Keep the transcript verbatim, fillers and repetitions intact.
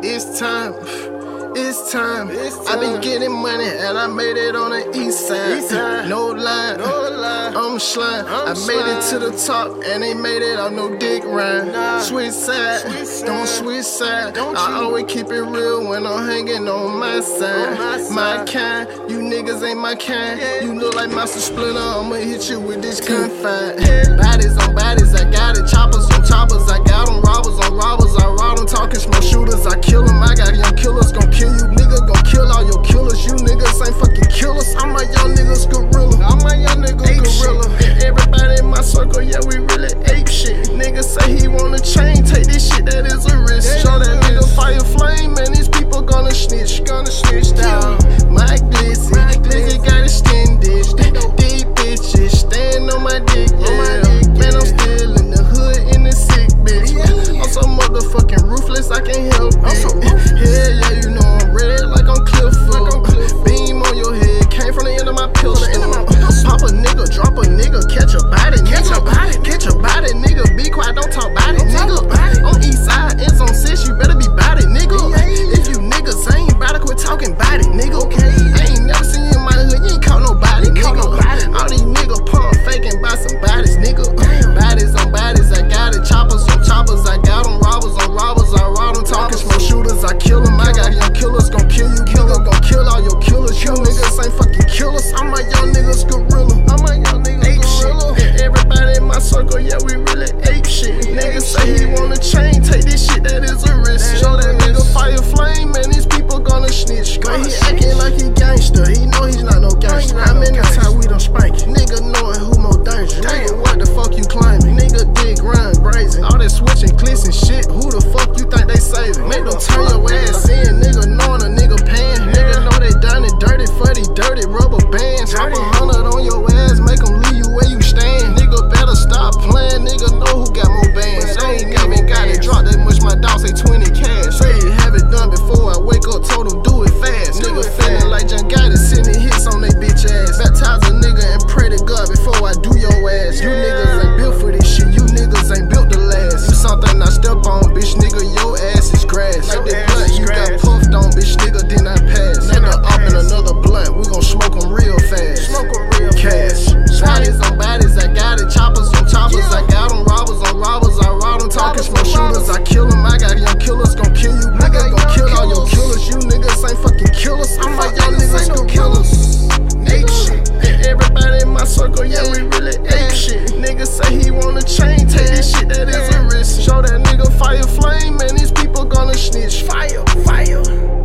It's time, it's time. I been getting money and I made it on the east side. East side. No line, no line. I'm slime. I'm I made slime. It to the top and they made it on no dick rhyme. Nah. Switch side, switch side. Don't switch side. Don't I you? Always keep it real when I'm hanging on my side. On my, side. My kind, you niggas ain't my kind. Yeah. You look like Master Splinter, I'ma hit you with this gunfight. Yeah. Bodies on bodies, I got it. Choppers on choppers, I got them. Robbers on robbers, I rob them. Talking small shooters, I kill them. I got young killers, gon' kill you. Nigga gon' kill all your killers. You niggas ain't fucking killers. I'm a young niggas gorilla. I'm a young nigga ape gorilla. And everybody in my circle, yeah, we really ape shit. Nigga say he want a chain, take this shit, that is a risk. That Show that nigga fire flame, man, these people gonna snitch. Gonna snitch down. My glizzy, nigga got extended. These bitches stand on my dick, yeah. Man, I'm still in the hood, in the sick bitch. I'm so motherfucking ruthless, I can't help it. Hell yeah, you know I'm red like I'm Clifford. Beam on your head, came from the end of my pistol. Pop a nigga, drop a nigga, catch a body, catch a body, catch a body, nigga. Be quiet, don't talk about it, nigga. On east side, ends on six, you better be bout it, nigga. If you niggas ain't bout it, quit talking bout it, nigga. I ain't never seen you in my hood, you ain't caught nobody, nigga. All these niggas pump faking by some bodies, nigga. Bodies on bodies, I got it. Choppers on choppers, I got them. Robbers on robbers, I rob them. Talking small shooters, I kill them. I got young killers, gon' kill you. Killer gon' kill all your killers. You niggas ain't fucking killers. I'm a young niggas gorilla. I'm a young niggas gorilla. And everybody in my circle, yeah, we really ape shit. Niggas say he want a chain, take this shit, that is a risk. Show that nigga fire flame, man, these people gonna snitch. Man, he acting like he gangster, he know he's not no gangster. How many times we done spank? Nigga knowing who more dangerous. Nigga, what the fuck you claiming? Nigga dig grind brazen. All that switching clicks and shit, who the fuck you think they saving? Make them turn your ass in, nigga knowing a nigga paying. Nigga know they done it dirty for these dirty rubber bands. Drop a hundred on your ass, make them leave you where you stand. Nigga better stop playing, nigga know who got more bands. I ain't even got it dropped that much, my dog say twenty cash. Say you have it done before I wake up, told him do it fast. Nigga feeling like John got it, sending hits on they bitch ass. Baptize a nigga and pray to God before I do your ass. You niggas ain't built for this shit, you niggas ain't built to last. You something I step on, bitch nigga, your ass is grass. Like that blunt you got puffed on, bitch nigga, then I pass. Nigga up in another blunt, we gon' smoke em real fast. Smoke em real cash. Bodies on bodies, I got it. Choppers on choppers, I got them. Robbers on robbers, I rob them. Talking small shooters, I kill them. I got young killers, gon' kill you. Nigga gon' kill all your killers. You niggas ain't fucking killers. I'm like young niggas gon' kill us. Ape shit. And everybody in my circle, yeah, we really ape shit. Nigga say he want a chain, take this shit, that is a risk. Show that nigga fire flame, man, these people gonna snitch. Fire, fire.